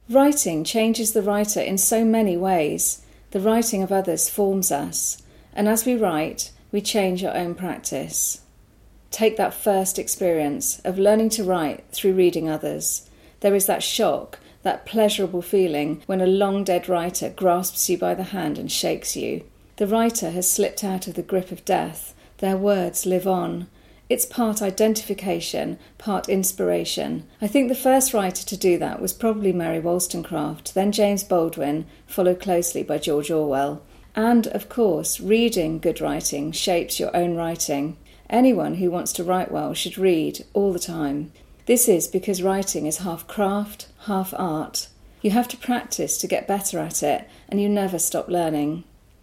Writing changes the writer in so many ways. The writing of others forms us, and as we write, we change our own practice. Take that first experience of learning to write through reading others. There is that shock, that pleasurable feeling when a long-dead writer grasps you by the hand and shakes you. The writer has slipped out of the grip of death. Their words live on. It's part identification, part inspiration. I think the first writer to do that was probably Mary Wollstonecraft, then James Baldwin, followed closely by George Orwell. And, of course, reading good writing shapes your own writing. Anyone who wants to write well should read all the time. This is because writing is half craft, half art. You have to practice to get better at it, and you never stop learning.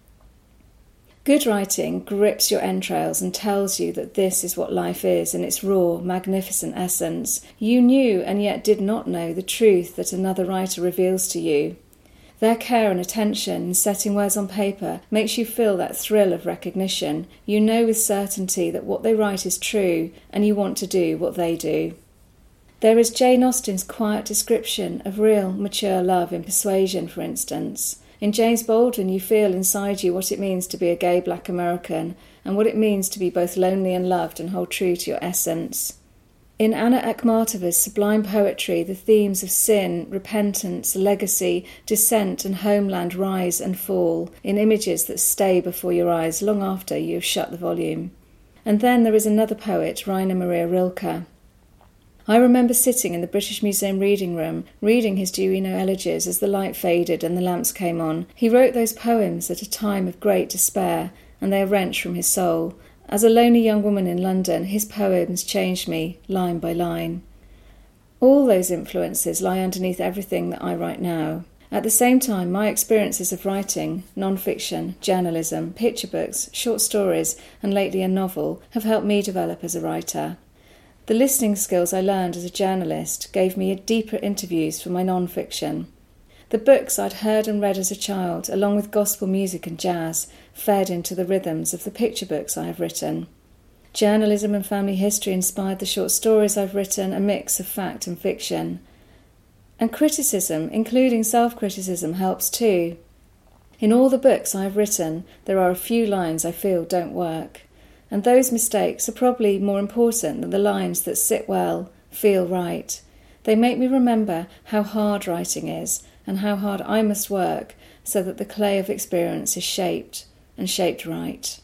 Good writing grips your entrails and tells you that this is what life is in its raw, magnificent essence. You knew and yet did not know the truth that another writer reveals to you. Their care and attention in setting words on paper makes you feel that thrill of recognition. You know with certainty that what they write is true, and you want to do what they do. There is Jane Austen's quiet description of real, mature love in Persuasion, for instance. In James Baldwin, you feel inside you what it means to be a gay black American and what it means to be both lonely and loved and hold true to your essence. In Anna Akhmatova's sublime poetry, the themes of sin, repentance, legacy, descent and homeland rise and fall in images that stay before your eyes long after you have shut the volume. And then there is another poet, Rainer Maria Rilke. I remember sitting in the British Museum reading room, reading his Duino elegies as the light faded and the lamps came on. He wrote those poems at a time of great despair, and they are wrenched from his soul. As a lonely young woman in London, his poems changed me, line by line. All those influences lie underneath everything that I write now. At the same time, my experiences of writing, non-fiction, journalism, picture books, short stories, and lately a novel, have helped me develop as a writer. The listening skills I learned as a journalist gave me deeper interviews for my non-fiction. The books I'd heard and read as a child, along with gospel music and jazz, fed into the rhythms of the picture books I have written. Journalism and family history inspired the short stories I've written, a mix of fact and fiction. And criticism, including self-criticism, helps too. In all the books I have written, there are a few lines I feel don't work. And those mistakes are probably more important than the lines that sit well, feel right. They make me remember how hard writing is and how hard I must work so that the clay of experience is shaped, and shaped right.